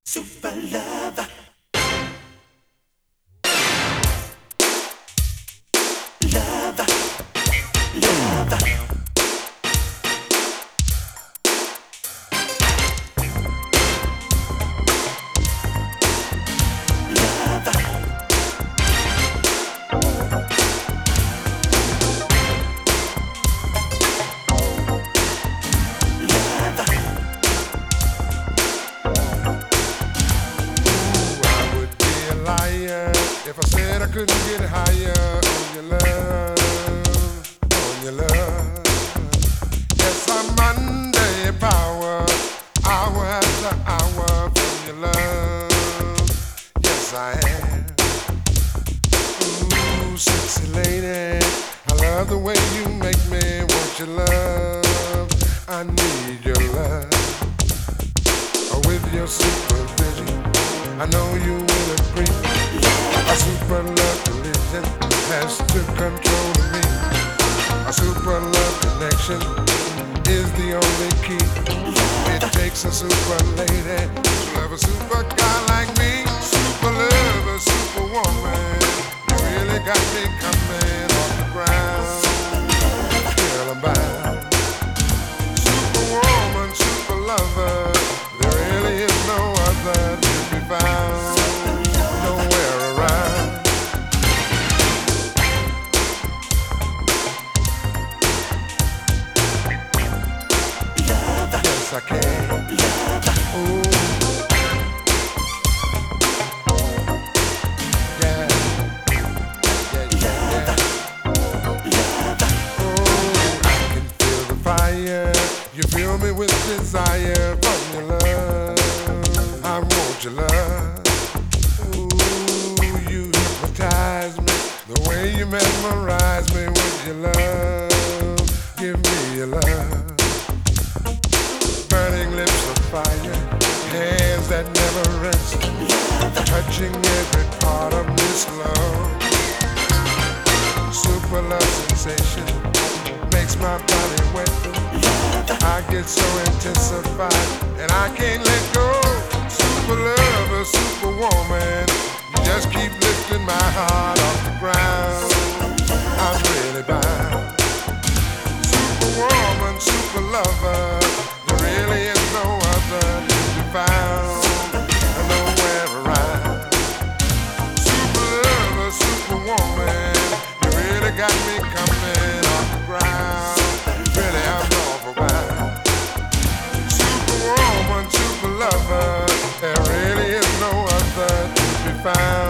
Super lover, lover, lover, if I said I couldn't get higher on your love, on your love. Yes, I'm under your power, hour after hour from your love. Yes, I am. Ooh, sexy lady, I love the way you make me want your love. I need your love. With your supervision, I know you will agree. A super love collision has to control me. A super love connection is the only key. It takes a super lady to love a super guy like me. Super lover, super woman, you really got me coming off the ground. Feel about super woman, super lover. There really is no other to be found. I can. Ooh. Yeah. Oh, I can feel the fire. You fill me with desire from your love. I want your love. Ooh, you hypnotize me. The way you mesmerize me with your love. Give me your love. Burning lips of fire, hands that never rest, touching every part of this love. Super love sensation makes my body wet. I get so intensified and I can't let go. Super lover, super woman, you just keep lifting my heart off the ground. I'm really bound. Super woman, super lover. Really is no other to be found, nowhere around. Super lover, super woman, you really got me coming off the ground. Really, I'm overwhelmed. Super woman, super lover, there really is no other to be found.